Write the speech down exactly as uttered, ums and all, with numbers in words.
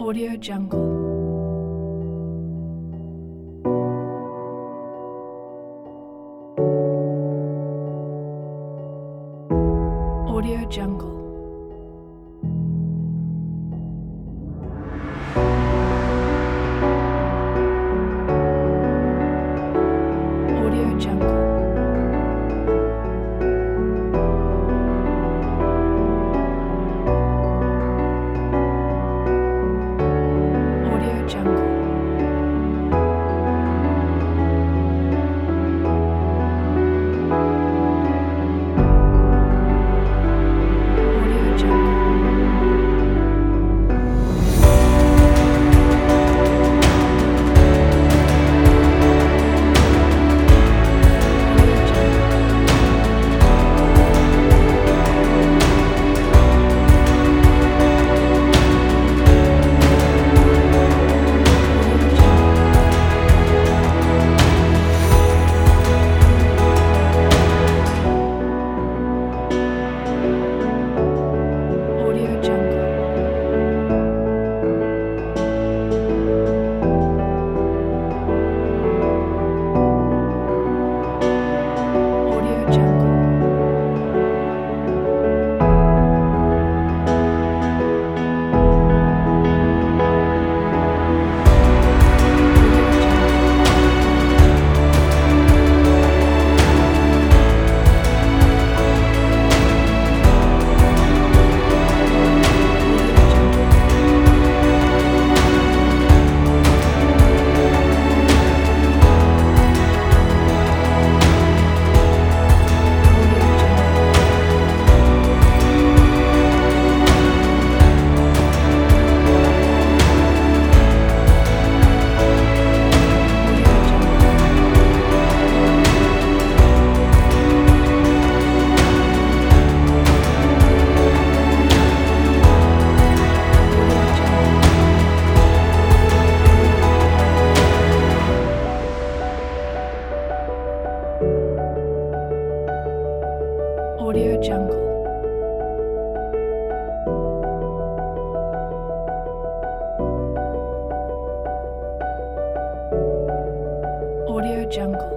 Audio Jungle. Audio Jungle. Audio Jungle. Audio Jungle. Audio Jungle. Audio Jungle. Audio Jungle. Audio Jungle. Audio Jungle. Audio Jungle. Audio Jungle. Audio Jungle. Audio Jungle. Audio Jungle. Audio Jungle. Audio Jungle.